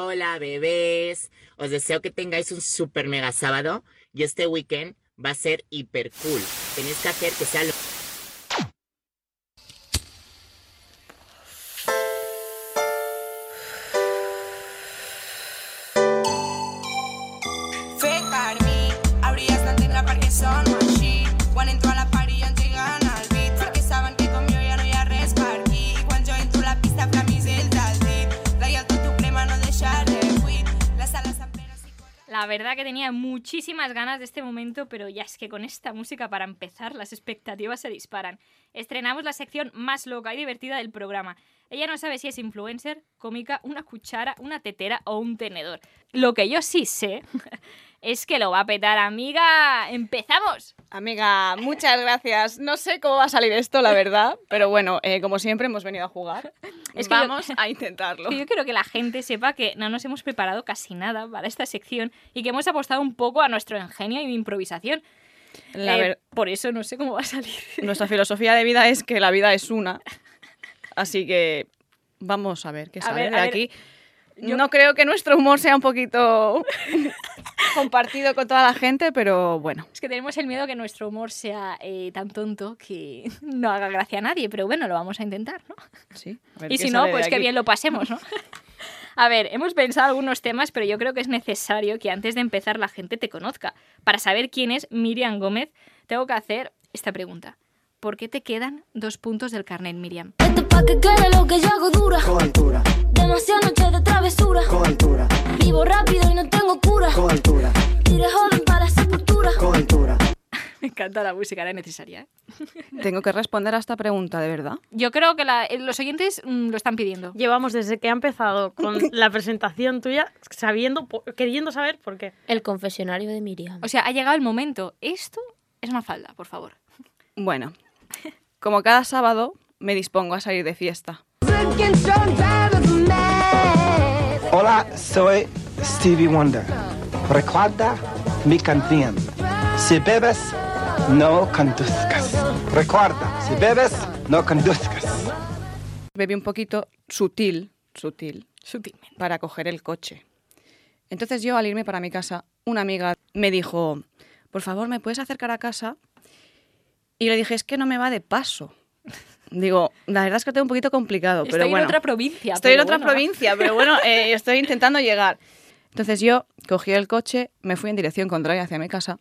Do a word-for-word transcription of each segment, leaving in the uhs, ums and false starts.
Hola, bebés. Os deseo que tengáis un super mega sábado y este weekend va a ser hiper cool. Tenéis que hacer que sea lo... La verdad que tenía muchísimas ganas de este momento, pero ya es que con esta música para empezar las expectativas se disparan. Estrenamos la sección más loca y divertida del programa. Ella no sabe si es influencer, cómica, una cuchara, una tetera o un tenedor. Lo que yo sí sé es que lo va a petar, amiga. ¡Empezamos! Amiga, muchas gracias. No sé cómo va a salir esto, la verdad, pero bueno, eh, como siempre hemos venido a jugar. Es que Vamos yo, a intentarlo. Que yo quiero que la gente sepa que no nos hemos preparado casi nada para esta sección y que hemos apostado un poco a nuestro ingenio y improvisación. La eh, ver... Por eso no sé cómo va a salir. Nuestra filosofía de vida es que la vida es una. Así que vamos a ver qué sale a ver, de aquí. Ver, yo... No creo que nuestro humor sea un poquito compartido con toda la gente, pero bueno. Es que tenemos el miedo que nuestro humor sea eh, tan tonto que no haga gracia a nadie, pero bueno, lo vamos a intentar, ¿no? Sí. A ver y si no, pues que bien lo pasemos, ¿no? A ver, hemos pensado algunos temas, pero yo creo que es necesario que antes de empezar la gente te conozca. Para saber quién es Miriam Gómez, tengo que hacer esta pregunta. ¿Por qué te quedan dos puntos del carnet, Miriam? Esto pa' que quede lo que yo hago dura. Con altura. Demasiadas noches de travesura. Con altura. Vivo rápido y no tengo cura. Con altura. Tire joven para la sepultura. Con altura. Me encanta la música, era necesaria, ¿eh? Tengo que responder a esta pregunta, ¿de verdad? Yo creo que la, los oyentes mmm, lo están pidiendo. Llevamos desde que ha empezado con la presentación tuya sabiendo, queriendo saber por qué. El confesionario de Miriam. O sea, ha llegado el momento. Esto es Mafalda, por favor. Bueno, como cada sábado me dispongo a salir de fiesta. Hola, soy Stevie Wonder. Recuerda mi canción. Si bebes, no conduzcas. Recuerda, si bebes, no conduzcas. Bebí un poquito sutil, sutil, sutilmente, para coger el coche. Entonces yo, al irme para mi casa, una amiga me dijo, por favor, ¿me puedes acercar a casa? Y le dije, es que no me va de paso. Digo, la verdad es que lo tengo un poquito complicado, estoy pero bueno. Estoy en otra provincia. Estoy en otra bueno. provincia, pero bueno, eh, estoy intentando llegar. Entonces yo cogí el coche, me fui en dirección contraria hacia mi casa.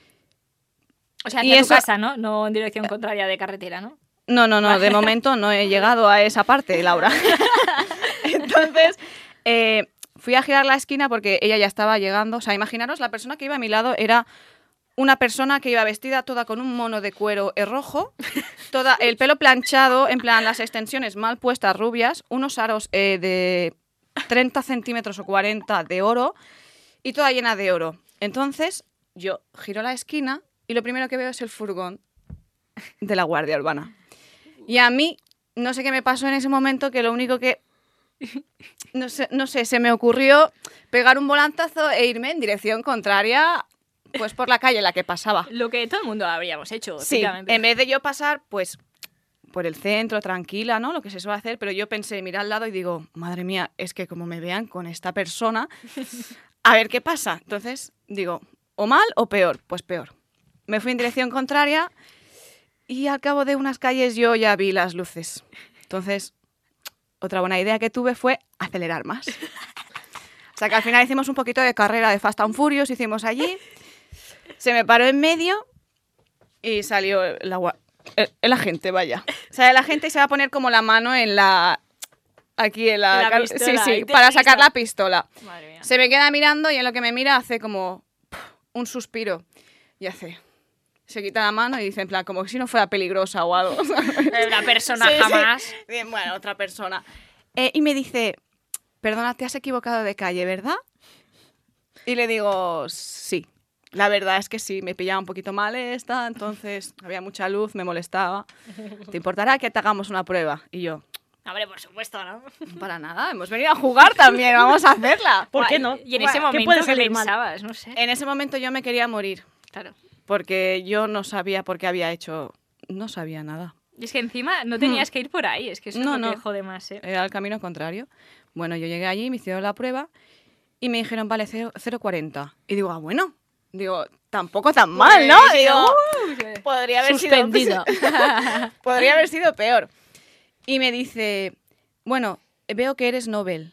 O sea, hacia y tu eso... casa, ¿no? No en dirección contraria de carretera, ¿no? No, no, no, de momento no he llegado a esa parte, Laura. Entonces, eh, fui a girar la esquina porque ella ya estaba llegando. O sea, imaginaros, la persona que iba a mi lado era una persona que iba vestida toda con un mono de cuero rojo, toda el pelo planchado, en plan las extensiones mal puestas, rubias, unos aros eh, de treinta centímetros o cuarenta de oro y toda llena de oro. Entonces, yo giro la esquina y lo primero que veo es el furgón de la Guardia Urbana. Y a mí, no sé qué me pasó en ese momento, que lo único que, no sé, no sé, se me ocurrió pegar un volantazo e irme en dirección contraria, pues por la calle en la que pasaba. Lo que todo el mundo habríamos hecho. Sí, en vez de yo pasar, pues, por el centro, tranquila, ¿no? Lo que se suele hacer, pero yo pensé, mira al lado y digo, madre mía, es que como me vean con esta persona, a ver qué pasa. Entonces, digo, o mal o peor, pues peor. Me fui en dirección contraria y al cabo de unas calles yo ya vi las luces. Entonces, otra buena idea que tuve fue acelerar más. O sea que al final hicimos un poquito de carrera de Fast and Furious, hicimos allí, se me paró en medio y salió el, agua, el, el agente, vaya. Sale el agente y se va a poner como la mano en la... Aquí en la... En la pistola, sí, sí, para sacar la pistola. Madre mía. Se me queda mirando y en lo que me mira hace como un suspiro y hace... Se quita la mano y dice, en plan, como que si no fuera peligrosa o algo. Una persona sí, jamás. Sí. Bien, bueno, otra persona. Eh, y me dice, perdona, te has equivocado de calle, ¿verdad? Y le digo, sí. La verdad es que sí, me pillaba un poquito mal esta, entonces había mucha luz, me molestaba. ¿Te importará que te hagamos una prueba? Y yo... Hombre, por supuesto, ¿no? Para nada, hemos venido a jugar también, vamos a hacerla. ¿Por qué no? Y en ese momento, ¿qué puede ¿qué salir mal? pensabas? No sé. En ese momento yo me quería morir. Claro. Porque yo no sabía por qué había hecho... No sabía nada. Y es que encima no tenías que ir por ahí, es que eso no, es lo no. que jode más, ¿eh? Era el camino contrario. Bueno, yo llegué allí, me hicieron la prueba y me dijeron, vale, cero coma cuarenta. Y digo, ah, bueno, digo, tampoco tan mal, ¿no? Pues, Digo, uh, podría haber Suspendido. sido podría haber sido peor. Y me dice, bueno, veo que eres Nobel.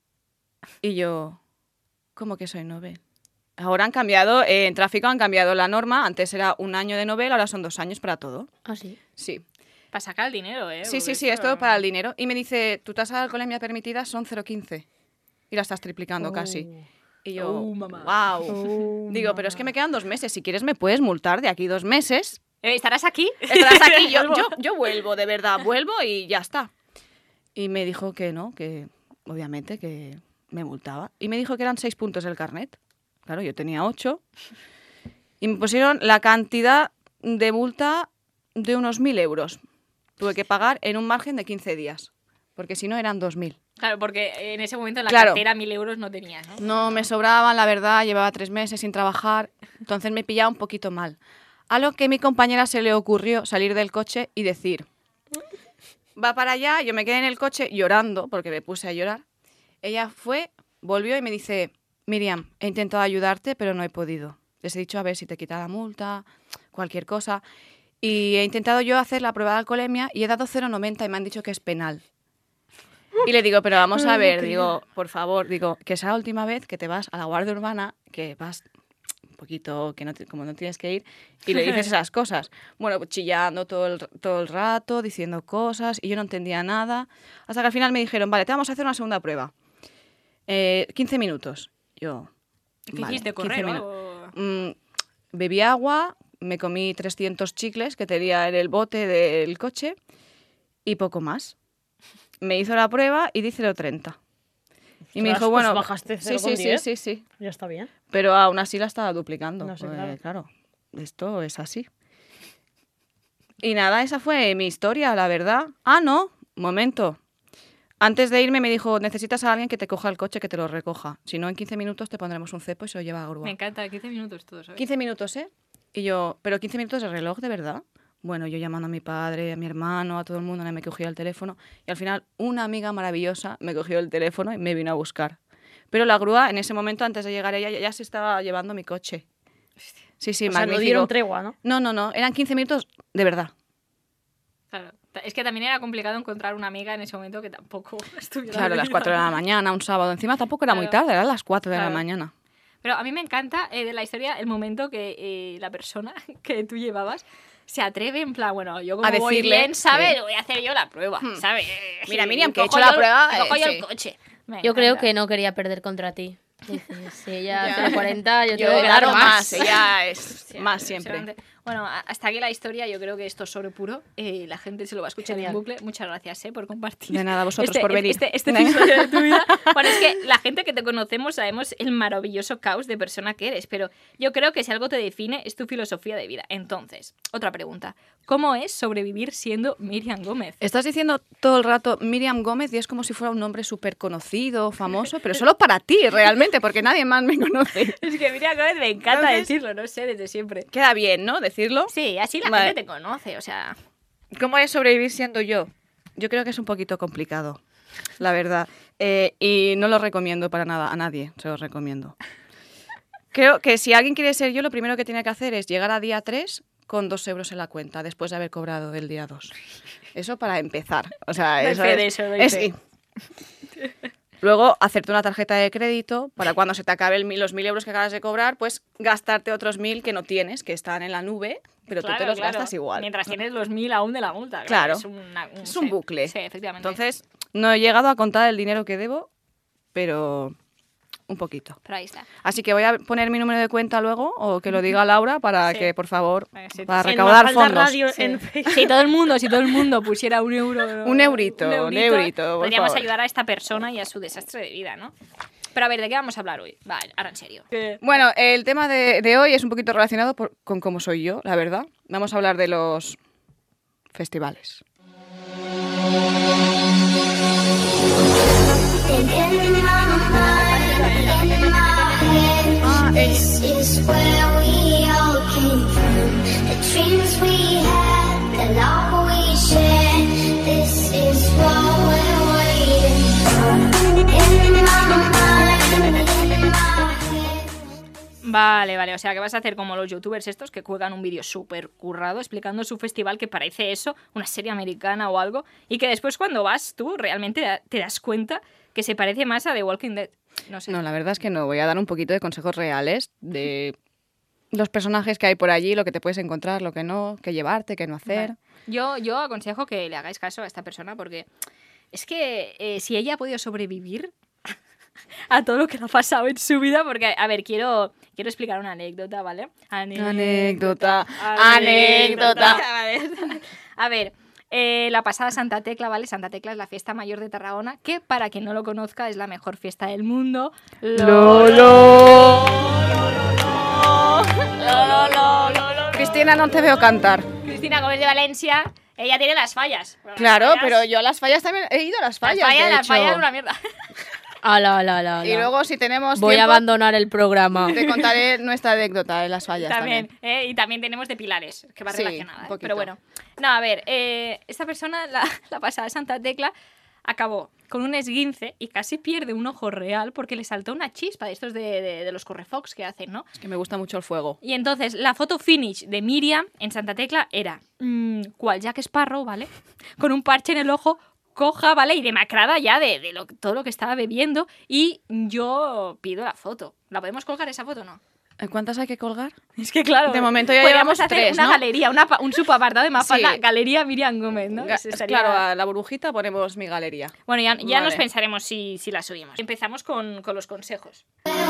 Y yo, ¿cómo que soy Nobel? Ahora han cambiado, eh, en tráfico han cambiado la norma. Antes era un año de Nobel, ahora son dos años para todo. ¿Ah, sí? Sí. Para sacar el dinero, ¿eh? Sí, Porque sí, sí, es todo para el dinero. Y me dice, tu tasa de alcoholemia permitida son cero coma quince. Y la estás triplicando Oh. casi. Y yo, Oh, mamá. wow. Oh, Digo, pero es que me quedan dos meses. Si quieres me puedes multar de aquí dos meses. Eh, ¿Estarás aquí? Estarás aquí, yo, yo, yo vuelvo, de verdad, vuelvo y ya está. Y me dijo que no, que obviamente que me multaba. Y me dijo que eran seis puntos del carnet. Claro, yo tenía ocho. Y me pusieron la cantidad de multa de unos mil euros. Tuve que pagar en un margen de quince días, porque si no eran dos mil. Claro, porque en ese momento en la Claro. cartera mil euros no tenías, ¿no? No me sobraban, la verdad, llevaba tres meses sin trabajar, entonces me pillaba un poquito mal. A lo que a mi compañera se le ocurrió salir del coche y decir, va para allá, yo me quedé en el coche llorando, porque me puse a llorar. Ella fue, volvió y me dice, Miriam, he intentado ayudarte, pero no he podido. Les he dicho a ver si te quita la multa, cualquier cosa. Y he intentado yo hacer la prueba de alcoholemia y he dado cero coma noventa y me han dicho que es penal. Y le digo, pero vamos a ver, digo, por favor, digo, que sea la última vez que te vas a la Guardia Urbana, que vas un poquito, que no te- como no tienes que ir, y le dices esas cosas. Bueno, pues chillando todo el, todo el rato, diciendo cosas, y yo no entendía nada. Hasta que al final me dijeron, vale, te vamos a hacer una segunda prueba. Eh, quince minutos. Yo, ¿Qué vale, hiciste? quince ¿Correr? minu- o- Mm, bebí agua, me comí trescientos chicles que tenía en el bote del coche y poco más. Me hizo la prueba y di cero coma treinta. Y me Ostras, dijo, pues bueno, bajaste sí, sí, sí, cero coma diez. sí, sí, Ya está bien. pero aún así la estaba duplicando. No sé, porque, claro. claro, esto es así. Y nada, esa fue mi historia, la verdad. Ah, no, momento. Antes de irme me dijo, necesitas a alguien que te coja el coche, que te lo recoja. Si no, en quince minutos te pondremos un cepo y se lo lleva a grúa. Me encanta, quince minutos todos, ¿sabes? quince minutos, ¿eh? Y yo, ¿pero quince minutos de reloj, de verdad? Bueno, yo llamando a mi padre, a mi hermano, a todo el mundo, nadie me cogía el teléfono. Y al final, una amiga maravillosa me cogió el teléfono y me vino a buscar. Pero la grúa, en ese momento, antes de llegar ella, ya, ya se estaba llevando mi coche. Sí, sí, O sea, no magnífico. dieron tregua, ¿no? No, no, no, eran quince minutos de verdad. Claro. Es que también era complicado encontrar una amiga en ese momento que tampoco estuviera. Claro, a las bebida. cuatro de la mañana, un sábado. Encima tampoco era muy Claro. tarde, eran las cuatro de Claro. la mañana. Pero a mí me encanta eh, de la historia el momento que eh, la persona que tú llevabas se atreve en plan, bueno, yo como A voy decirle, bien, ¿sabes? sí. Voy a hacer yo la prueba, Hmm. ¿sabes? Mira, Sí, Miriam, que he cojo hecho la yo- prueba, Cojo eh, yo sí. el coche. Me Yo creo encanta. que no quería perder contra ti. Dices, si ella Ya. cero coma cuarenta, yo Yo, tengo que dar claro, más. más, ella es Sí, más impresionante. siempre. Bueno, a- hasta aquí la historia. Yo creo que esto es sobre puro. Eh, la gente se lo va a escuchar Genial. en bucle. Muchas gracias eh, por compartir. De nada, vosotros este, por venir. Este, este episodio de tu vida. Bueno, es que la gente que te conocemos sabemos el maravilloso caos de persona que eres, pero yo creo que si algo te define es tu filosofía de vida. Entonces, otra pregunta. ¿Cómo es sobrevivir siendo Miriam Gómez? Estás diciendo todo el rato Miriam Gómez y es como si fuera un nombre súper conocido, famoso, pero solo para ti realmente, porque nadie más me conoce. Es que Miriam Gómez me encanta Entonces- decirlo, no sé, desde siempre. Queda bien, ¿no? Decirlo. Sí, así la Vale. gente te conoce, o sea... ¿Cómo es sobrevivir siendo yo? Yo creo que es un poquito complicado, la verdad. Eh, y no lo recomiendo para nada, a nadie se lo recomiendo. Creo que si alguien quiere ser yo, lo primero que tiene que hacer es llegar a día tres con dos euros en la cuenta, después de haber cobrado el día dos. Eso para empezar. O sea, Doy eso fe es, de eso, doy es- fe. Luego, hacerte una tarjeta de crédito para cuando se te acabe el mil- los mil euros que acabas de cobrar, pues gastarte otros mil que no tienes, que están en la nube, pero tú te Claro, los claro. gastas igual. Mientras tienes los mil aún de la multa. Claro. Es, una- un, Es un sí. bucle. Sí, efectivamente. Entonces, no he llegado a contar el dinero que debo, pero un poquito. Pero ahí está. Así que voy a poner mi número de cuenta luego, o que lo diga Laura, para Sí. que, por favor, Eh, sí, para sí. En recaudar Mafalda fondos. Radio Sí. en Facebook. Si todo el mundo, si todo el mundo pusiera un euro, Un eurito, un eurito, por podríamos favor. ayudar a esta persona y a su desastre de vida, ¿no? Pero a ver, ¿de qué vamos a hablar hoy? Vale, ahora en serio. Bueno, el tema de, de hoy es un poquito relacionado por- con cómo soy yo, la verdad. Vamos a hablar de los festivales. And in my mind, in my head, this is where we all came from. The dreams we had, the love we shared, this is what we're waiting for. Vale, vale, o sea que vas a hacer como los youtubers estos que cuelgan un vídeo súper currado explicando su festival que parece eso, una serie americana o algo, y que después cuando vas tú realmente te das cuenta que se parece más a The Walking Dead. No sé. No, la verdad es que no. Voy a dar un poquito de consejos reales de los personajes que hay por allí, lo que te puedes encontrar, lo que no, qué llevarte, qué no hacer. Vale. Yo, yo aconsejo que le hagáis caso a esta persona porque es que eh, si ella ha podido sobrevivir a todo lo que le ha pasado en su vida, porque, a ver, quiero, quiero explicar una anécdota, ¿vale? Anécdota, Anécdota. anécdota. A ver, a ver eh, la pasada Santa Tecla, ¿vale? Santa Tecla es la fiesta mayor de Tarragona, que para quien no lo conozca es la mejor fiesta del mundo. Lolo. Cristina, no te veo cantar. Cristina Gómez de Valencia, ella tiene las fallas. Bueno, Claro, las fallas- pero yo a las fallas también he ido a las fallas. Las fallas, de las hecho. fallas es una mierda. Ala, ala, ala, ala. Y luego, si tenemos Voy a tiempo, abandonar el programa. te contaré nuestra anécdota de las fallas También, también. eh, y también tenemos de Pilares, que va Sí, relacionada. un ¿eh? poquito. Pero bueno, no, a ver, eh, esta persona, la, la pasada Santa Tecla, acabó con un esguince y casi pierde un ojo real porque le saltó una chispa de estos de, de, de los correfox que hacen, ¿no? Es que me gusta mucho el fuego. Y entonces la foto finish de Miriam en Santa Tecla era mmm, cual Jack Sparrow, ¿vale? Con un parche en el ojo, coja, ¿vale? Y demacrada ya de, de lo, todo lo que estaba bebiendo. Y yo pido la foto. ¿La podemos colgar esa foto o no? ¿Cuántas hay que colgar? Es que claro, De momento ya podríamos llevamos hacer tres, una ¿no? galería, una, pa- un subapartado de Mafalda, Sí. Galería Miriam Gómez, ¿no? Ga- Ese estaría- Claro, a la burbujita ponemos mi galería. Bueno, ya, ya nos Vale. pensaremos si, si la subimos. Empezamos con, con los consejos.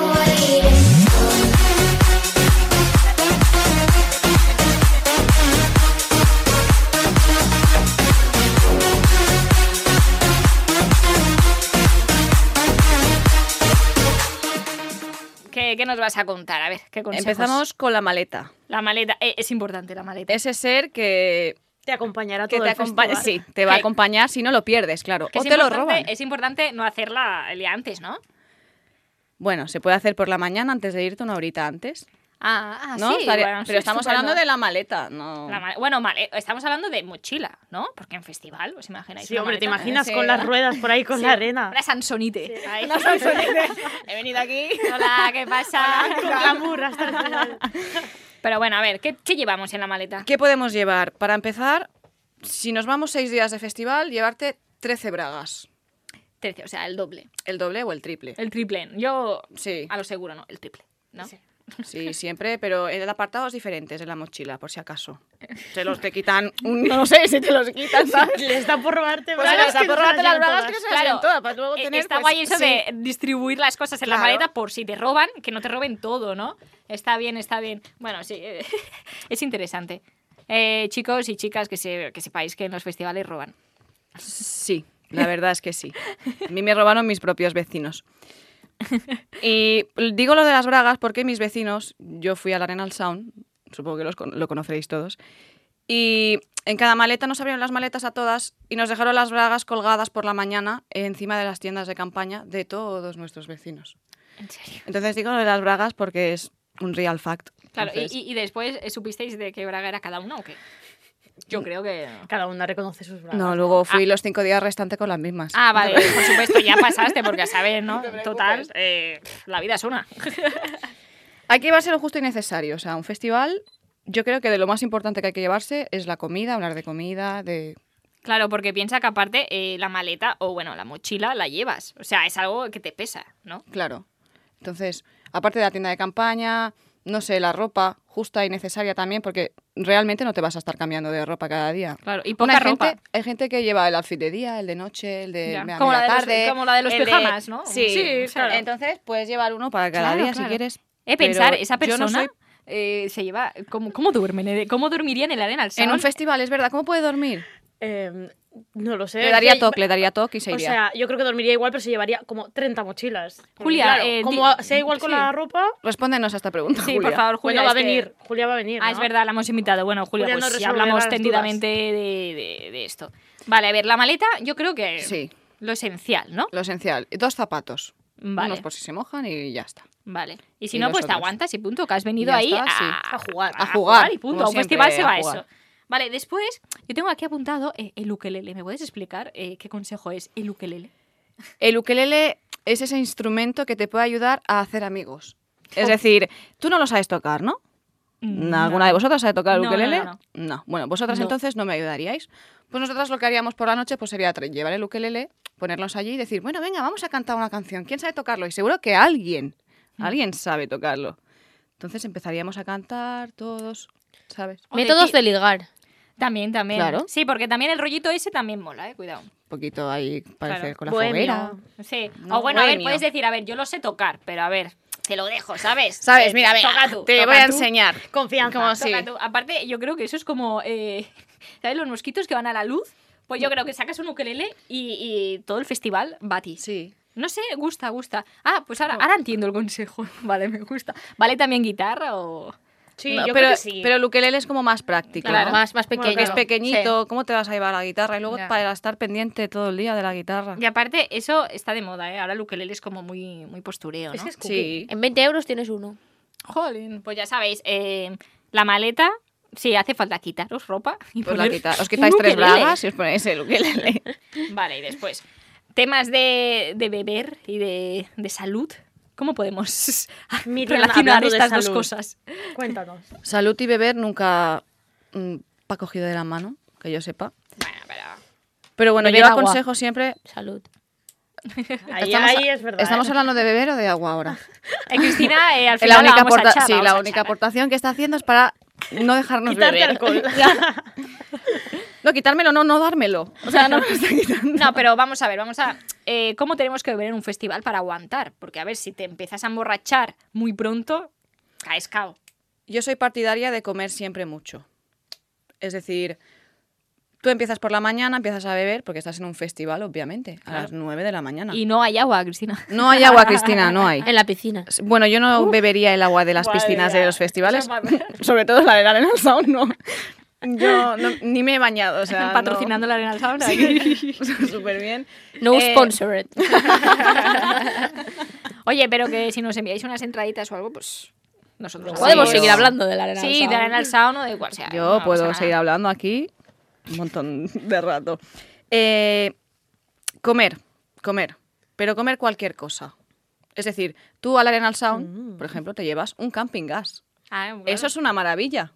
¿Qué, qué nos vas a contar? A ver, ¿qué consejos? Empezamos con la maleta. La maleta. Eh, es importante la maleta. Ese ser que, Te acompañará que todo te el acompaña. festival. Sí, te va a Que- acompañar si no lo pierdes, claro. Que O es te lo importante- roban. Es importante no hacerla el día antes, ¿no? Bueno, se puede hacer por la mañana antes de irte, una horita antes. Ah, ah, ¿No? sí. Estaría- bueno, sí, pero estamos estupendo. hablando de la maleta, no. La ma- bueno, male- estamos hablando de mochila, ¿no? Porque en festival, ¿os imagináis? Sí, una hombre, ¿te maleta? imaginas Sí, con las ¿no? ruedas por ahí con Sí, la arena? Una Sansonite. Ahí. He venido aquí. Hola, ¿qué pasa? Con glamour hasta el final. Pero bueno, a ver, ¿qué, qué llevamos en la maleta? ¿Qué podemos llevar? Para empezar, si nos vamos seis días de festival, llevarte trece bragas. trece, o sea, el doble. El doble o el triple. El triple. Yo, Sí, a lo seguro, no, el triple. ¿no? Sí. sí, siempre, pero en apartados diferentes en la mochila, por si acaso. Se los te quitan, un- no sé si te los quitan, ¿sabes? Les da por robarte Pues bragas les da que por no se robarte las las llevan bragas todas. que se las lleven todas, para luego Eh, tener, Está pues, guay eso sí. de distribuir las cosas en la Claro. maleta por si te roban, que no te roben todo, ¿no? Está bien, está bien. Bueno, sí, eh, es interesante. Eh, chicos y chicas, que, se, que sepáis que en los festivales roban. Sí, la verdad es que sí. A mí me robaron mis propios vecinos. Y digo lo de las bragas porque mis vecinos, yo fui al Arenal Sound, supongo que los con- lo conoceréis todos, y en cada maleta nos abrieron las maletas a todas y nos dejaron las bragas colgadas por la mañana encima de las tiendas de campaña de todos nuestros vecinos. En serio. Entonces digo lo de las bragas porque es un real fact. Claro, y, Entonces, y- y después eh, supisteis de qué braga era cada uno o qué. Yo creo que. Cada una reconoce sus bragas. no, luego fui los cinco días restantes con las mismas. Ah, vale, por supuesto, ya pasaste, porque a saber, ¿no? te preocupes. Total, eh, la vida es una. Hay que llevarse lo justo y necesario. O sea, un festival, yo creo que de lo más importante que hay que llevarse es la comida, hablar de comida, de... Claro, porque piensa que aparte eh, la maleta o, bueno, la mochila la llevas. O sea, es algo que te pesa, ¿no? Claro. Entonces, aparte de la tienda de campaña, no sé, la ropa justa y necesaria también, porque realmente no te vas a estar cambiando de ropa cada día. Claro, y Bueno, poca hay, ropa. gente, hay gente que lleva el outfit de día, el de noche, el de Ya, media como la de los- tarde. como la de los el pijamas, ¿no? Sí, Sí, claro. Entonces, puedes llevar uno para cada Claro, día claro. si quieres. Eh, pensar, pero esa yo no persona soy- eh, se lleva... ¿Cómo, cómo duermen? eh? ¿Cómo dormiría en el Arenal Sound? En un festival, es verdad, ¿cómo puede dormir? Eh, no lo sé. Le daría Es que- toque, le daría toque y se O iría. sea, yo creo que dormiría igual, pero se llevaría como treinta mochilas. Julia, Claro, eh, como di- sea igual con sí. la ropa. Respóndenos a esta pregunta, Sí, Julia. por favor, Julia. Julia va a es que- venir. Julia va a venir. Ah, ¿no? es verdad, la hemos invitado. Bueno, Julia, Julia pues nos si resolverá hablamos las tendidamente de, de- de esto. Vale, a ver, la maleta, yo creo que Sí, lo esencial, ¿no? lo esencial. Dos zapatos. Vale, Unos por si se mojan y ya está. vale. Y si Y no, los pues te otros. aguantas y punto, que has venido Ya ahí está, sí. a, A jugar. A jugar, y punto. como A un siempre, festival se a va jugar. eso. Vale, después, yo tengo aquí apuntado eh, el ukelele. ¿Me puedes explicar eh, qué consejo es el ukelele? El ukelele es ese instrumento que te puede ayudar a hacer amigos. Es decir, tú no lo sabes tocar, ¿no? ¿Alguna de vosotras sabe tocar el No, ukelele? no, no, No. Bueno, vosotras No. entonces no me ayudaríais. Pues nosotras lo que haríamos por la noche pues sería tra- llevar el ukelele, ponerlos allí y decir, bueno, venga, vamos a cantar una canción. ¿Quién sabe tocarlo? Y seguro que alguien, alguien sabe tocarlo. Entonces empezaríamos a cantar todos, ¿sabes? Oye, Métodos qui- de ligar. También, también. Claro. Sí, porque también el rollito ese también mola, eh, cuidado. Un poquito ahí, parece, Claro. con la Bohemio. foguera. Sí. No, o bueno, a ver, bohemio. puedes decir, a ver, yo lo sé tocar, pero a ver, te lo dejo, ¿sabes? ¿Sabes? Eh, Mira, venga, toca tú, te toca voy a tú, enseñar. Confianza. Como toca sí. tú. Aparte, yo creo que eso es como, eh, ¿sabes? Los mosquitos que van a la luz. Pues yo creo que sacas un ukelele y, y todo el festival va a ti. Sí. No sé, gusta, gusta. Ah, pues ahora, ahora entiendo el consejo. Vale, me gusta. ¿Vale también guitarra o...? Sí, No, yo pero, creo que sí. pero el ukelele es como más práctico, Claro, ¿no? más, más Porque pequeño. es pequeñito, ¿cómo te vas a llevar la guitarra? Y luego Ya. para estar pendiente todo el día de la guitarra. Y aparte, eso está de moda, ¿eh? Ahora el ukelele es como muy, muy postureo, ¿no? Es que es Sí. cookie. En veinte euros tienes uno. Jolín. Pues ya sabéis, eh, la maleta, si hace falta quitaros ropa y Pues la poner quita- Os un quitáis tres ukelele. bragas y os ponéis el ukelele. Vale, y después, temas de, de beber y de, de salud. ¿Cómo podemos Miriam, relacionar hablando de estas dos salud. cosas? Cuéntanos. Salud y beber nunca mm, va cogido de la mano, que yo sepa. Bueno, pero... Pero bueno, Beber yo agua. aconsejo siempre... Salud. Ahí, Estamos, ahí es verdad. ¿Estamos ¿eh? hablando de beber o de agua ahora? Eh, Cristina, eh, al Es final la única, la vamos a aporta- echar, sí, vamos la a única echar. aportación que está haciendo es para no dejarnos Quitarte beber. alcohol. No, quitármelo, no, no dármelo. O sea, no me está quitando. No, pero vamos a ver, vamos a... eh, ¿Cómo tenemos que beber en un festival para aguantar? Porque, a ver, si te empiezas a emborrachar muy pronto, caes cao. Yo soy partidaria de comer siempre mucho. Es decir, tú empiezas por la mañana, empiezas a beber, porque estás en un festival, obviamente, a las nueve de la mañana. Y no hay agua, Cristina. No hay agua, Cristina, no hay. En la piscina. Bueno, yo no bebería el agua de las Madre piscinas mía. de los festivales, Eso es madre. sobre todo la del Arena Sound, no. Yo no- ni me he bañado, o sea, Patrocinando la arena al sauna. no. Súper bien. No Eh, sponsored. Oye, pero que si nos enviáis unas entraditas o algo, pues nosotros... Podemos Sí, seguir yo- hablando de la arena. Sí, de arena al sauna o de cual sea. Yo no puedo pasa seguir nada. hablando aquí un montón de rato. Eh, comer, comer, pero comer cualquier cosa. Es decir, tú al Arenal Sound, por ejemplo, te llevas un camping gas. Ah, bueno. Eso es una maravilla.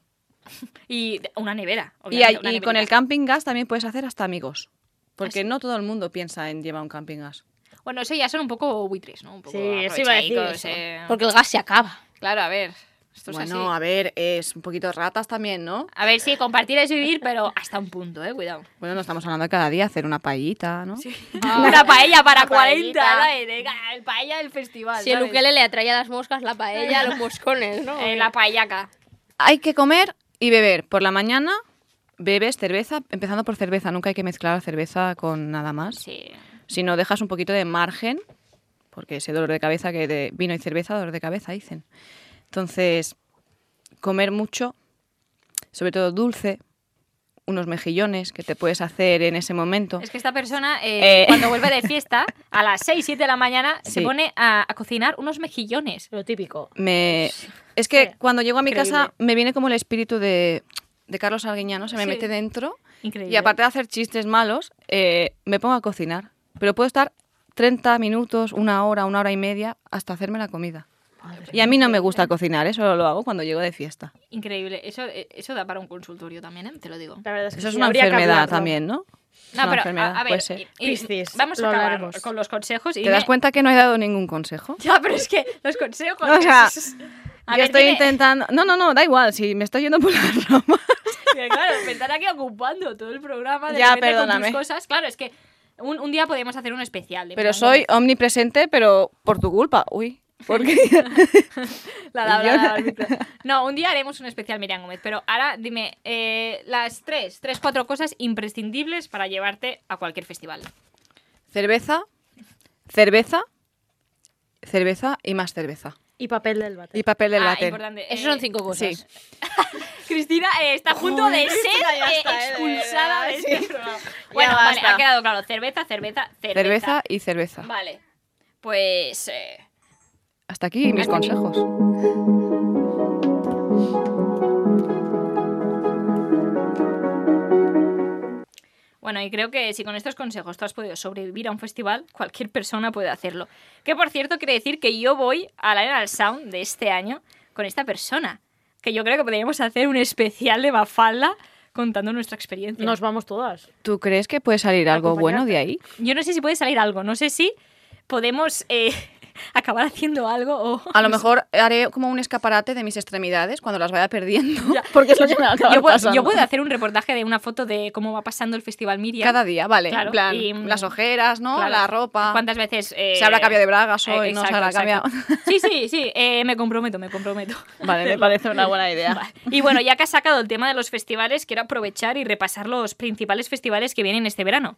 Y una nevera. Y, obviamente, hay- una y con neverita. el camping gas también puedes hacer hasta amigos. Porque ¿Ah, sí? no todo el mundo piensa en llevar un camping gas. Bueno, eso ya son un poco buitres, ¿no? Un poco Sí, eso iba a decir aprovechadicos, eso. eh. Porque el gas se acaba. Claro, a ver. Esto es Bueno, así. a ver, es un poquito ratas también, ¿no? A ver, sí, compartir es vivir, pero hasta un punto, eh, cuidado. Bueno, no estamos hablando de cada día hacer una paellita, ¿no? Una paella para Una cuarenta, paellita. ¿sabes? De- El paella del festival. Si el ¿sabes? ukelele atrae a las moscas, la paella, los moscones, ¿no? Eh, la paellaca. Hay que comer y beber. Por la mañana bebes cerveza, empezando por cerveza. Nunca hay que mezclar cerveza con nada más. Sí. Si no, dejas un poquito de margen, porque ese dolor de cabeza que de vino y cerveza, dolor de cabeza, dicen. Entonces, comer mucho, sobre todo dulce, unos mejillones que te puedes hacer en ese momento. Es que esta persona, eh, Eh. cuando vuelve de fiesta, a las seis, siete de la mañana, se Sí. pone a, a cocinar unos mejillones. Lo típico. Me... Es que Sí, cuando llego a mi increíble. casa me viene como el espíritu de, de Carlos Arguiñano, se me Sí. mete dentro. Increíble. Y aparte de hacer chistes malos, eh, me pongo a cocinar. Pero puedo estar treinta minutos, una hora, una hora y media hasta hacerme la comida. Y a mí no me gusta cocinar, eso lo hago cuando llego de fiesta. Increíble. Eso, eh, eso da para un consultorio también, ¿eh? Te lo digo. La verdad es que Eso es sí, una habría que enfermedad hablarlo. también, ¿no? Es No, una pero enfermedad, a, a ver, puede ser. y- y Piscis, vamos a lo acabar hablaremos. con los consejos. Y ¿Te das dime- cuenta que no he dado ningún consejo? Ya, pero es que los consejos... O sea, A Yo ver, estoy dime- intentando... No, no, no, da igual, si me estoy yendo por las ramas. Que claro, me están aquí ocupando todo el programa de Ya, repente con perdóname. tus cosas. Claro, es que un, un día podríamos hacer un especial. de Pero Miriam soy Gómez. omnipresente, pero por tu culpa. Uy, ¿por qué? La da- la Yo- da al micro. No, un día haremos un especial Miriam Gómez. Pero ahora dime, eh, las tres, tres, cuatro cosas imprescindibles para llevarte a cualquier festival. Cerveza, cerveza, cerveza y más cerveza. Y papel del váter. Y papel del Ah, váter. importante. Esos eh, son cinco cosas. sí. Cristina eh, está a punto de ser Cristina ya eh, está, eh, de expulsada de, verdad, este sí. programa. Bueno, Ya vale, basta. ha quedado claro. Cerveza, cerveza, cerveza. Cerveza y cerveza. Vale. Pues... eh, Hasta aquí mis consejos. Bueno, Bueno, y creo que si con estos consejos tú has podido sobrevivir a un festival, cualquier persona puede hacerlo. Que, por cierto, quiere decir que yo voy a la Arenal Sound de este año con esta persona. Que yo creo que podríamos hacer un especial de Mafalda contando nuestra experiencia. Nos vamos todas. ¿Tú crees que puede salir algo bueno de ahí? Yo no sé si puede salir algo. No sé si podemos eh, acabar haciendo algo o... A lo mejor haré como un escaparate de mis extremidades cuando las vaya perdiendo, porque es lo que me acaba yo, puedo, pasando. yo puedo hacer un reportaje de una foto de cómo va pasando el Festival Miriam. Cada día, vale. Claro, en plan, y, las ojeras, ¿no? claro, la ropa. ¿Cuántas veces...? Eh, se habrá cambiado de bragas eh, hoy, no se habrá cambiado. Sí, sí, sí. Eh, me comprometo, me comprometo. Vale, me parece una buena idea. Vale. Y bueno, ya que has sacado el tema de los festivales, quiero aprovechar y repasar los principales festivales que vienen este verano.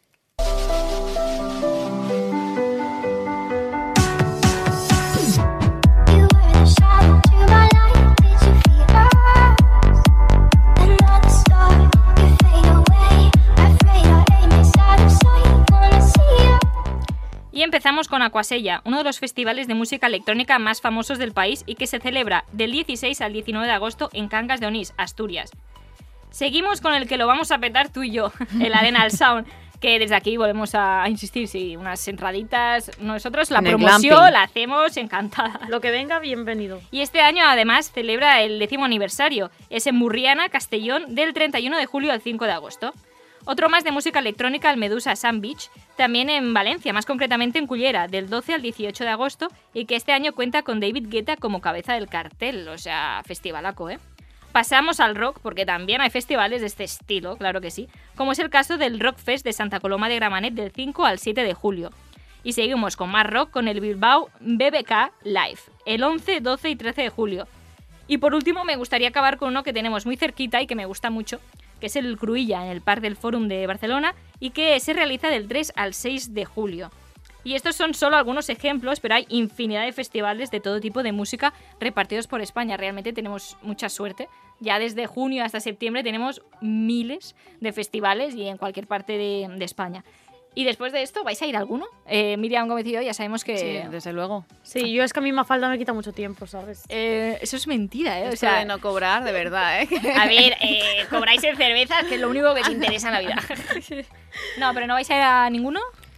You were the shadow to my light. Did you feel us? Another star, you fade away. Afraid our aim is out of sight. Wanna see you. Y empezamos con Aquasella, uno de los festivales de música electrónica más famosos del país y que se celebra del dieciséis al diecinueve de agosto en Cangas de Onís, Asturias. Seguimos con el que lo vamos a petar tú y yo, el Arenal Sound, que desde aquí volvemos a insistir, sí, unas entraditas, nosotros la En el promoción glamping. la hacemos encantada. Lo que venga, bienvenido. Y este año además celebra el décimo aniversario, es en Murriana, Castellón, del treinta y uno de julio al cinco de agosto. Otro más de música electrónica, el Medusa Sun Beach, también en Valencia, más concretamente en Cullera, del doce al dieciocho de agosto, y que este año cuenta con David Guetta como cabeza del cartel, o sea, festivalaco, ¿eh? Pasamos al rock, porque también hay festivales de este estilo, claro que sí, como es el caso del Rock Fest de Santa Coloma de Gramenet del cinco al siete de julio. Y seguimos con más rock con el Bilbao B B K Live, el once, doce y trece de julio. Y por último me gustaría acabar con uno que tenemos muy cerquita y que me gusta mucho, que es el Cruïlla en el Parc del Fòrum de Barcelona y que se realiza del tres al seis de julio. Y estos son solo algunos ejemplos, pero hay infinidad de festivales de todo tipo de música repartidos por España. Realmente tenemos mucha suerte. Ya desde junio hasta septiembre tenemos miles de festivales y en cualquier parte de, de España. Y después de esto, ¿vais a ir a alguno? Eh, Miriam Gómez y yo ya sabemos que... Sí, desde luego. Sí, yo es que a mí Mafalda me quita mucho tiempo, ¿sabes? Eh, eso es mentira, ¿eh? O Esto sea, de no cobrar, de verdad, ¿eh? a ver, eh, cobráis en cervezas, que es lo único que os interesa en la vida. No, pero ¿no vais a ir a ninguno?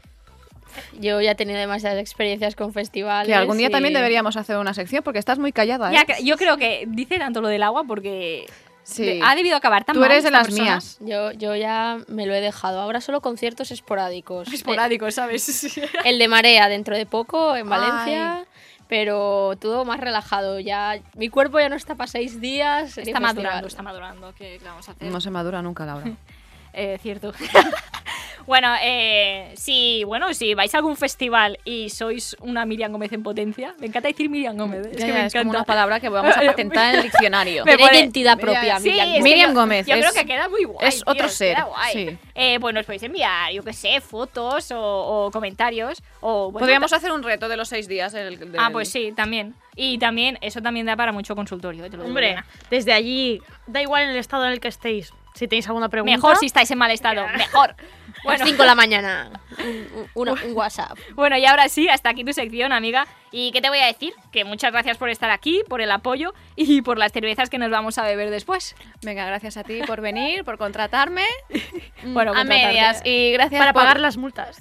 Yo ya he tenido demasiadas experiencias con festivales. Que algún día y- también deberíamos hacer una sección, porque estás muy callada, ¿eh? Ya, que- yo creo que dice tanto lo del agua porque Sí. ha debido acabar tan Tú mal eres de esta las persona. mías. Yo, yo ya me lo he dejado. Ahora solo conciertos esporádicos. Esporádico, ¿sabes? Eh, El de Marea dentro de poco en Valencia. Pero todo más relajado. Ya mi cuerpo ya no está para seis días. sería Está festival. madurando, está madurando. ¿Qué, qué vamos a hacer? No se madura nunca, Laura. Eh, cierto. Bueno, eh, si, bueno, si vais a algún festival y sois una Miriam Gómez en potencia, me encanta decir Miriam Gómez, es Ya, que ya, me es como encanta. una palabra que vamos a patentar en el diccionario. Me Tiene pone- identidad propia, Sí, Miriam es que Miriam yo- Gómez, Yo es- creo que queda muy guay. es otro tío, ser, queda guay. sí. Eh, pues nos podéis enviar, yo qué sé, fotos o, o comentarios. O, bueno, Podríamos hacer un reto de los seis días. del- del- Ah, pues sí, también. Y también, eso también da para mucho consultorio. Te lo digo, Hombre, Elena. desde allí, da igual en el estado en el que estéis. Si tenéis alguna pregunta... Mejor si estáis en mal estado, mejor. A las cinco de la mañana. Un, un- una- un WhatsApp. Bueno, y ahora sí, hasta aquí tu sección, amiga. ¿Y qué te voy a decir? Que muchas gracias por estar aquí, por el apoyo y por las cervezas que nos vamos a beber después. Venga, gracias a ti por venir, por contratarme. Bueno, a contratarte. medias. Y gracias Para por... pagar las multas.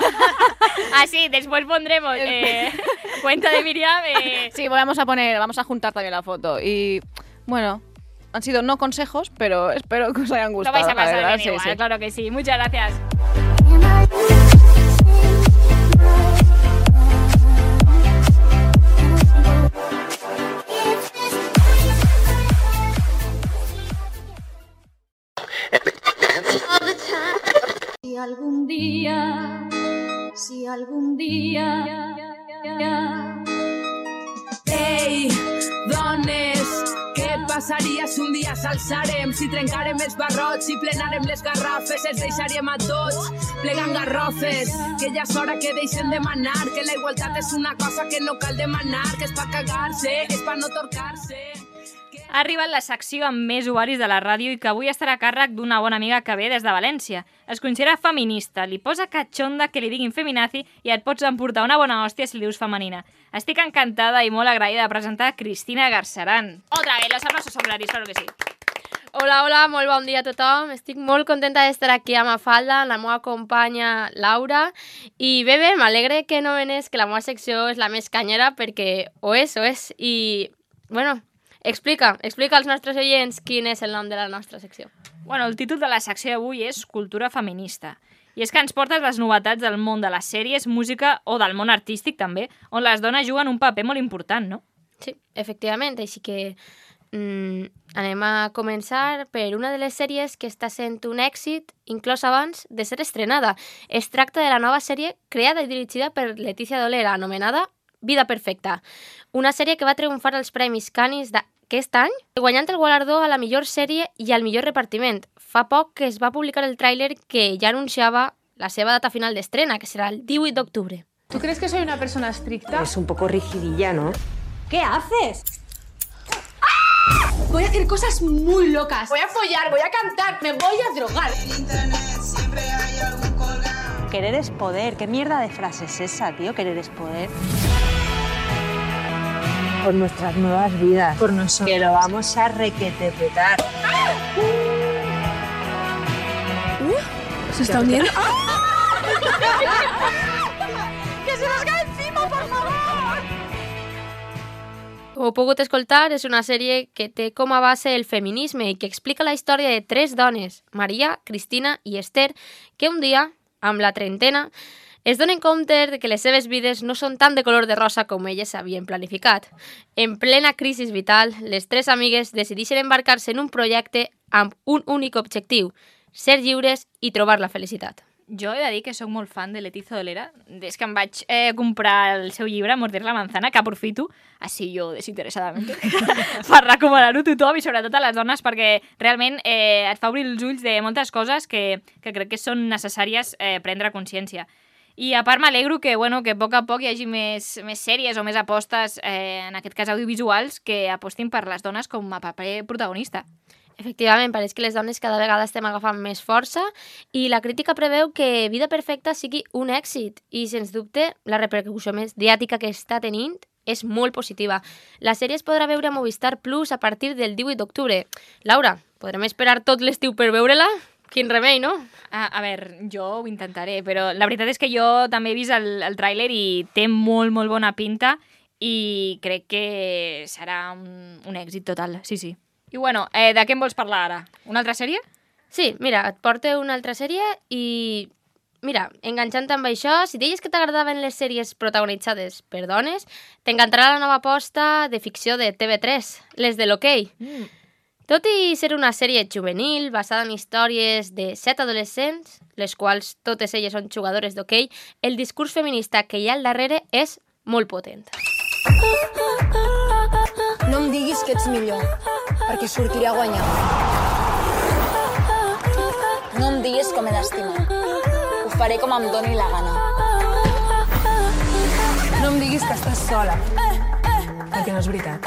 Así, después pondremos eh, cuenta de Miriam. eh, Sí, vamos a poner, vamos a juntar también la foto. Y bueno, han sido no consejos, pero espero que os hayan Lo gustado. vais a la pasar verdad, bien sí, igual, sí. claro que sí. Muchas gracias. Am I Si algún día, si algún día. Ei, dones, què passaria si un dia s'alçarem? Si trencarem els barrots, si plenarem les garrafes, els deixaríem a tots plegant garrofes. Que ja és hora que deixen de manar, que la igualtat és una cosa que no cal demanar, que és pa cagar-se, és pa no torcar-se. Ha arribat la secció amb més ovaris de la ràdio i que avui estarà a càrrec d'una bona amiga que ve des de València. Es considera feminista, li posa catxonda que li diguin feminazi i et pots emportar una bona hòstia si li dius femenina. Estic encantada i molt agraïda de presentar Cristina Garceran. Otra vez, los aplausos solaris, claro que sí. Hola, hola, molt bon dia a tothom. Estic molt contenta d'estar aquí a Mafalda, amb la meva companya Laura. I bé, bé, m'alegre que no venes, que la meva secció és la més canyera, perquè ho és, ho és. I, bueno, explica, explica als nostres oients quin és el nom de la nostra secció. Bueno, el títol de la secció d'avui és Cultura feminista. I és que ens portes les novetats del món de les sèries, música o del món artístic també, on les dones juguen un paper molt important, no? Sí, efectivament, així que mm, anem a començar per una de les sèries que està sent un èxit, inclòs abans de ser estrenada. Es tracta de la nova sèrie creada i dirigida per Letícia Dolera, anomenada Vida Perfecta. Una sèrie que va triomfar als Premis Canis d'aquest any, guanyant el guardó a la millor sèrie i al millor repartiment. Fa poc que es va publicar el tràiler que ja anunciava la seva data final d'estrena, que serà el divuit d'octubre. ¿Tú crees que soy una persona estricta? Es un poco rigidilla, ¿no? ¿Qué haces? ¡Ah! Voy a hacer cosas muy locas. Voy a follar, voy a cantar, me voy a drogar. Querer es poder. ¿Qué mierda de frase es esa, tío? Querer es poder. Por nuestras nuevas vidas. Por nosotros. Que lo vamos a requetepetar. ¡Ah! Uh, ¿Se está hundiendo? ¡Ah! ¡Que se nos cae encima, por favor! Com heu pogut escoltar, és una sèrie que té com a base el feminisme i que explica la història de tres dones, Maria, Cristina i Esther, que un dia, amb la trentena, es donen compte de que les seves vides no són tan de color de rosa com elles havien planificat. En plena crisi vital, les tres amigues decideixen embarcar-se en un projecte amb un únic objectiu, ser lliures i trobar la felicitat. Jo he de dir que sóc molt fan de Letícia Dolera. Des que em vaig eh, comprar el seu llibre, Morder la manzana, que aprofito, així jo desinteressadament, per recomanar-ho a tothom i sobretot a les dones, perquè realment eh, et fa obrir els ulls de moltes coses que, que crec que són necessàries eh, prendre consciència. I a part m'alegro que, bueno, que a poc a poc hi hagi més, més sèries o més apostes, eh, en aquest cas audiovisuals, que apostin per les dones com a paper protagonista. Efectivament, pareix que les dones cada vegada estem agafant més força i la crítica preveu que Vida Perfecta sigui un èxit i, sens dubte, la repercussió mediàtica que està tenint és molt positiva. La sèrie es podrà veure a Movistar Plus a partir del divuit d'octubre. Laura, podrem esperar tot l'estiu per veure-la? Quin remei, no? A, a veure, jo ho intentaré, però la veritat és que jo també he vist el, el tràiler i té molt, molt bona pinta i crec que serà un, un èxit total, sí, sí. I bueno, eh, de què em vols parlar ara? Una altra sèrie? Sí, mira, et porto una altra sèrie i... Mira, enganxant amb això, si deies que t'agradaven les sèries protagonitzades per dones, t'encantarà la nova aposta de ficció de T V tres, les de l'Hoquei. Mm. Tot i ser una sèrie juvenil basada en històries de set adolescents, les quals totes elles són jugadores d'hoquei, el discurs feminista que hi ha al darrere és molt potent. No em diguis que ets millor, perquè sortiré a guanyar. No em diguis que m'he d'estimar. Ho faré com em doni la gana. No em diguis que estàs sola, perquè no és veritat.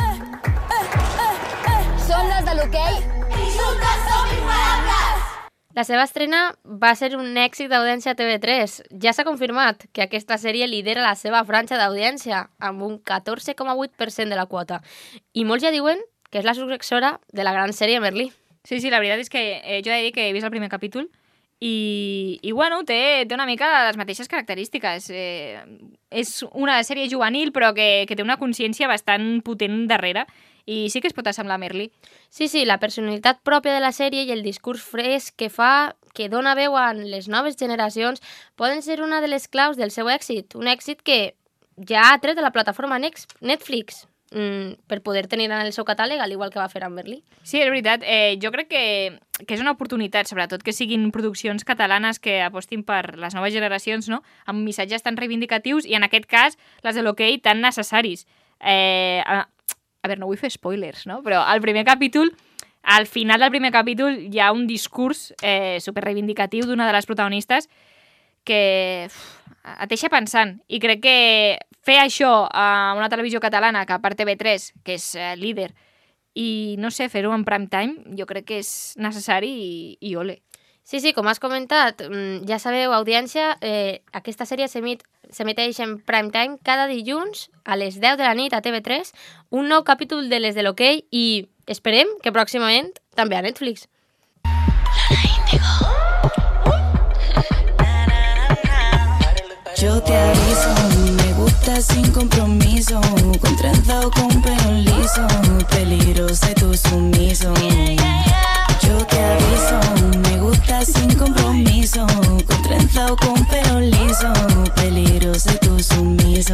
Som les de l'hoquei i juntes som imparables! La seva estrena va ser un èxit d'audiència a T V tres. Ja s'ha confirmat que aquesta sèrie lidera la seva franja d'audiència amb un catorze coma vuit per cent de la quota. I molts ja diuen que és la successora de la gran sèrie Merlí. Sí, sí, la veritat és que eh, jo he de dir que he vist el primer capítol i, i bueno, té, té una mica les mateixes característiques. Eh, és una sèrie juvenil però que, que té una consciència bastant potent darrere i sí que es pot assemblar a Merlí. Sí, sí, la personalitat pròpia de la sèrie i el discurs fresc que fa, que dona veu a les noves generacions, poden ser una de les claus del seu èxit. Un èxit que ja ha tret de la plataforma Netflix mm, per poder tenir en el seu catàleg, al igual que va fer amb Merlí. Sí, és veritat. Eh, jo crec que, que és una oportunitat, sobretot que siguin produccions catalanes que apostin per les noves generacions, no? Amb missatges tan reivindicatius i, en aquest cas, les de l'hoquei tan necessaris. Eh, a, a veure, no vull fer spoilers, no? Però al primer capítol, al final del primer capítol, hi ha un discurs eh, superreivindicatiu d'una de les protagonistes que uf, et deixa pensant. I crec que fer això a una televisió catalana, que a part T V tres, que és eh, líder, i no sé, fer-ho en prime time, jo crec que és necessari i, i ole. Sí, sí, com has comentat, ja sabeu, audiència, eh, aquesta sèrie s'emeteix en prime time cada dilluns a les deu de la nit a T V tres, un nou capítol de les de l'hoquei i esperem que pròximament també a Netflix. Yo te aviso, me gusta sin compromiso, con trenza o con pelo liso, peligroso y tú sumiso. Yo te aviso, me gusta sin compromiso, con trenza o con pelo liso, peligroso y tú sumiso.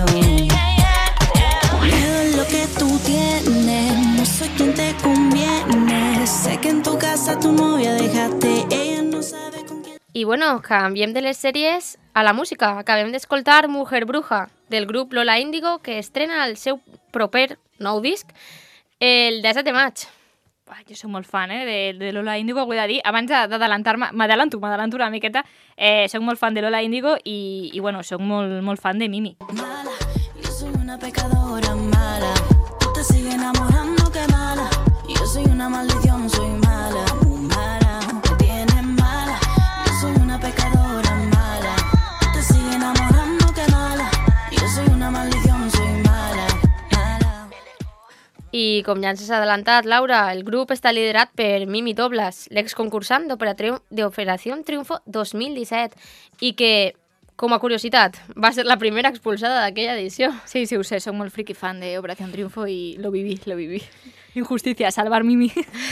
Miedo es lo que tú tienes, no soy quien te conviene, sé que en tu casa tu novia dejaste, ella no sabe con quién... I bueno, canviem de les sèries a la música. Acabem d'escoltar Mujer Bruja, del grup Lola Índigo, que estrena el seu proper nou disc el disset de maig. Uah, jo soc molt fan eh, de, de Lola Índigo, ho he de dir. Abans d'adelantar-me, m'adelanto, m'adelanto una miqueta, eh, soc molt fan de Lola Índigo i, i bueno, soc molt, molt fan de Mimi. Mala, yo soy una pecadora mala, tú te sigues enamorando, qué mala. Yo soy una maldición, soy mala, muy mala, me tienes mala. Yo soy una pecadora mala, tú te sigues enamorando, qué mala. Yo soy una maldición, soy mala, mala. I com ja ens has adelantat, Laura, el grup està liderat per Mimi Doblas, l'exconcursant d'Operació Triunfo dos mil disset, i que, com a curiositat, va ser la primera expulsada d'aquella edició. Sí, sí, ho sé, soc molt friki fan de Operación Triunfo i lo viví, lo viví. Injusticia, salvar Mimi.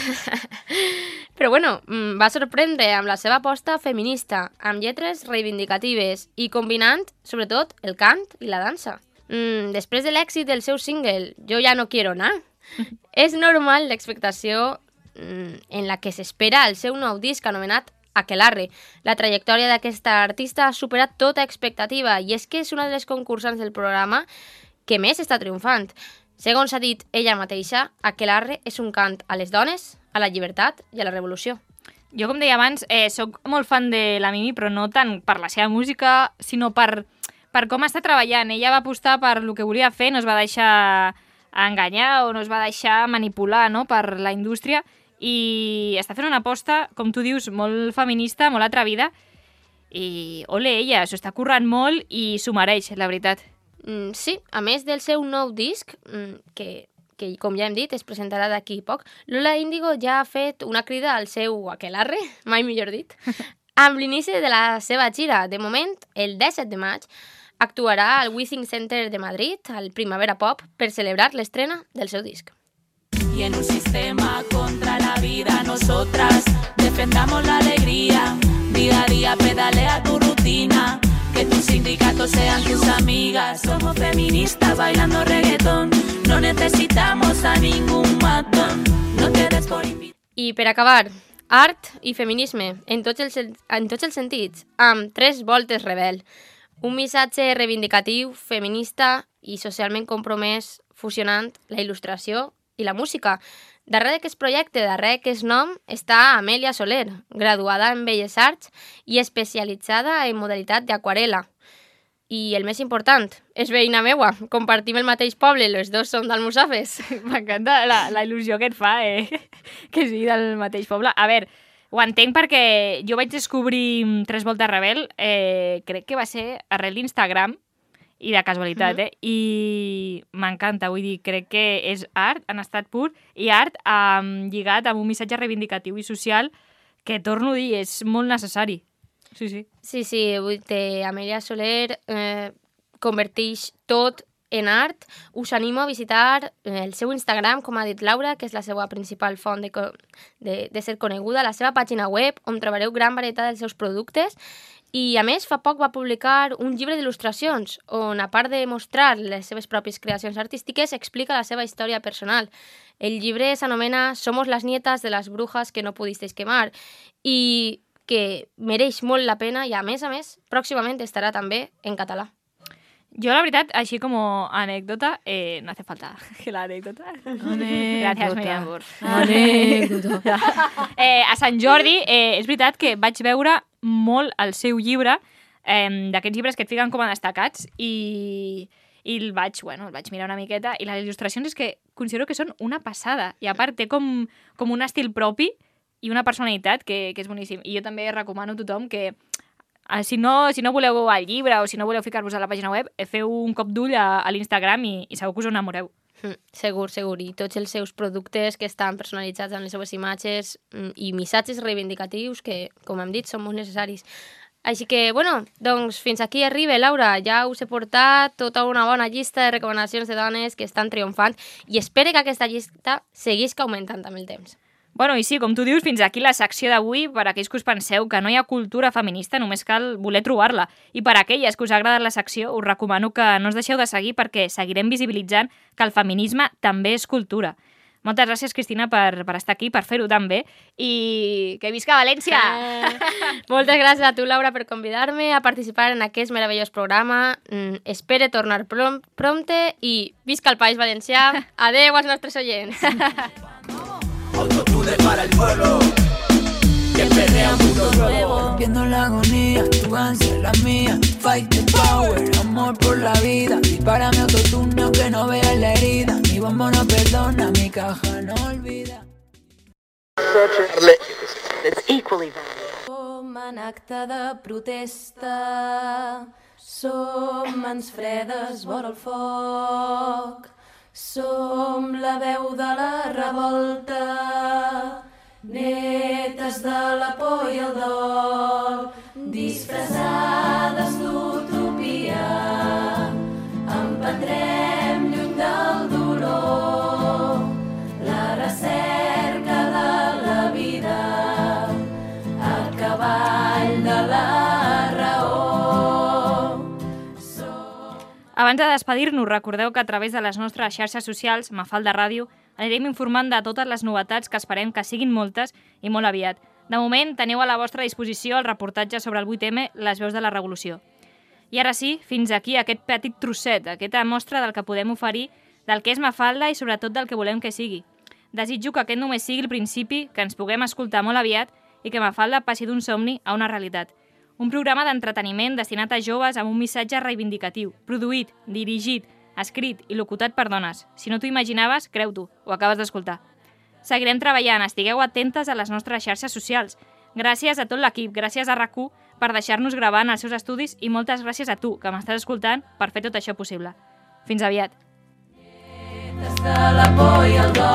Però bueno, va sorprendre amb la seva aposta feminista, amb lletres reivindicatives i combinant, sobretot, el cant i la dansa. Mm, després de l'èxit del seu single Jo ja no quiero anar, és normal l'expectació mm, en la que s'espera el seu nou disc anomenat Aquelarre. La trajectòria d'aquesta artista ha superat tota expectativa i és que és una de les concursants del programa que més està triomfant. Segons ha dit ella mateixa, Aquelarre és un cant a les dones, a la llibertat i a la revolució. Jo, com deia abans, eh, soc molt fan de la Mimi, però no tant per la seva música, sinó per, per com està treballant. Ella va apostar per el que volia fer, no es va deixar enganyar o no es va deixar manipular, no?, per la indústria, i està fent una aposta, com tu dius, molt feminista, molt atrevida, i ole ella, s'ho està currant molt i s'ho mereix, la veritat. Mm, sí, a més del seu nou disc, mm, que, que com ja hem dit, es presentarà d'aquí poc, Lola Índigo ja ha fet una crida al seu aquelarre, mai millor dit, amb l'inici de la seva gira. De moment, el disset de maig, actuarà al Withing Center de Madrid, al Primavera Pop, per celebrar l'estrena del seu disc. Y en un sistema contra la vida, nosotras defendamos la alegría. Día a día pedalea tu rutina, que tus sindicatos sean tus amigas. Somos feministas bailando reggaetón, no necesitamos a ningún matón. No te des por invitar. I per acabar, art i feminisme en tots els, en tots els sentits, amb Tres voltes rebel. Un missatge reivindicatiu, feminista i socialment compromès, fusionant la il·lustració i la música. Darrere d'aquest projecte, darrere d'aquest nom, està Amèlia Soler, graduada en Belles Arts i especialitzada en modalitat d'aquarela. I el més important, és veïna meua, compartim el mateix poble, els dos som d'Almussafes. M'encanta la, la il·lusió que et fa, eh? Que sigui del mateix poble. A veure, ho entenc perquè jo vaig descobrir Tres voltes rebel, eh, crec que va ser arrel d'Instagram, i de casualitat, eh? I m'encanta, vull dir, crec que és art en estat pur i art um, lligat amb un missatge reivindicatiu i social que, torno a dir, és molt necessari. Sí, sí. Sí, sí, vull dir, Amèlia Soler eh, converteix tot en art. Us animo a visitar el seu Instagram, com ha dit Laura, que és la seva principal font de, de, de ser coneguda, la seva pàgina web, on trobareu gran varietat dels seus productes. I, a més, fa poc va publicar un llibre d'il·lustracions on, a part de mostrar les seves pròpies creacions artístiques, explica la seva història personal. El llibre s'anomena Somos las nietas de las brujas que no pudisteis quemar i que mereix molt la pena i, a més a més, pròximament estarà també en català. Yo, la verdad, así como anécdota, eh, no hace falta que la anécdota. Anécdota. Gràcies, mi amor. Anècdota. eh, a Sant Jordi, eh, és veritat que vaig veure molt el seu llibre, eh, d'aquests llibres que et fiquen com a destacats, i, i el vaig, bueno, el vaig mirar una miqueta, i les il·lustracions és que considero que són una passada. I a part té com, com un estil propi i una personalitat que, que és boníssim. I jo també recomano a tothom que Si no, si no voleu el llibre o si no voleu ficar-vos a la pàgina web, feu un cop d'ull a, a l'Instagram i, i segur que us enamoreu. Mm, segur, segur. I tots els seus productes que estan personalitzats en les seves imatges mm, i missatges reivindicatius que, com hem dit, són molt necessaris. Així que, bueno, doncs fins aquí arriba, Laura. Ja us he portat tota una bona llista de recomanacions de dones que estan triomfant i espero que aquesta llista seguisca augmentant amb el temps. Bueno, i sí, com tu dius, fins aquí la secció d'avui. Per aquells que us penseu que no hi ha cultura feminista, només cal voler trobar-la. I per aquelles que us ha agradat la secció, us recomano que no us deixeu de seguir perquè seguirem visibilitzant que el feminisme també és cultura. Moltes gràcies, Cristina, per, per estar aquí, per fer-ho tan bé. I que visca València! Eh, moltes gràcies a tu, Laura, per convidar-me a participar en aquest meravellós programa. Mm, espero tornar prom prompte i visca el País Valencià. Adeu als nostres oients. Autotune para el pueblo que perrea un mundo nuevo. Viendo la agonía, tu ansia, la mía. Fight the power, amor por la vida. Dispárame autotune aunque no veas la herida. Mi bombo no perdona, mi caja no olvida. Som en acte de protesta, som mans fredes vora el foc. Som la veu de la revolta, netes de la por i el dol, disfressades d'utopia, emprendrem lluny del dolor, la recerca de la vida, a cavall de la raó. Abans de despedir-nos, recordeu que a través de les nostres xarxes socials, Mafalda Ràdio, anirem informant de totes les novetats que esperem que siguin moltes i molt aviat. De moment, teniu a la vostra disposició el reportatge sobre el vuit eme, les veus de la revolució. I ara sí, fins aquí aquest petit trosset, aquesta mostra del que podem oferir, del que és Mafalda i sobretot del que volem que sigui. Desitjo que aquest només sigui el principi, que ens puguem escoltar molt aviat i que Mafalda passi d'un somni a una realitat. Un programa d'entreteniment destinat a joves amb un missatge reivindicatiu, produït, dirigit, escrit i locutat per dones. Si no t'ho imaginaves, creu-t'ho, ho acabes d'escoltar. Seguirem treballant, estigueu atentes a les nostres xarxes socials. Gràcies a tot l'equip, gràcies a RAC u per deixar-nos gravar en els seus estudis i moltes gràcies a tu, que m'estàs escoltant, per fer tot això possible. Fins aviat. De la por i el dol.